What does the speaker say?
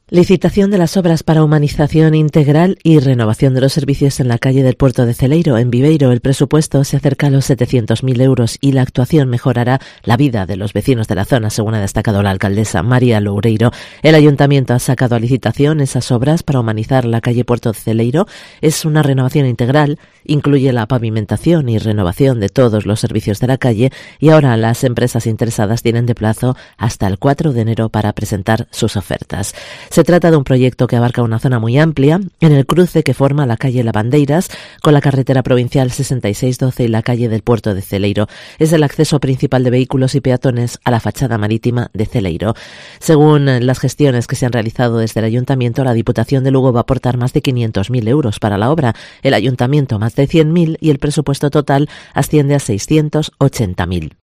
Licitación de las obras para humanización integral y renovación de los servicios en la calle del Puerto de Celeiro, en Viveiro. El presupuesto se acerca a los 700.000 euros y la actuación mejorará la vida de los vecinos de la zona, según ha destacado la alcaldesa María Loureiro. El ayuntamiento ha sacado a licitación esas obras para humanizar la calle Puerto de Celeiro. Es una renovación integral, incluye la pavimentación y renovación de todos los servicios de la calle, y ahora las empresas interesadas tienen de plazo hasta el 4 de enero para presentar sus ofertas. Se trata de un proyecto que abarca una zona muy amplia en el cruce que forma la calle Lavandeiras con la carretera provincial 6612 y la calle del Puerto de Celeiro. Es el acceso principal de vehículos y peatones a la fachada marítima de Celeiro. Según las gestiones que se han realizado desde el Ayuntamiento, la Diputación de Lugo va a aportar más de 500.000 euros para la obra, el Ayuntamiento más de 100.000 y el presupuesto total asciende a 680.000.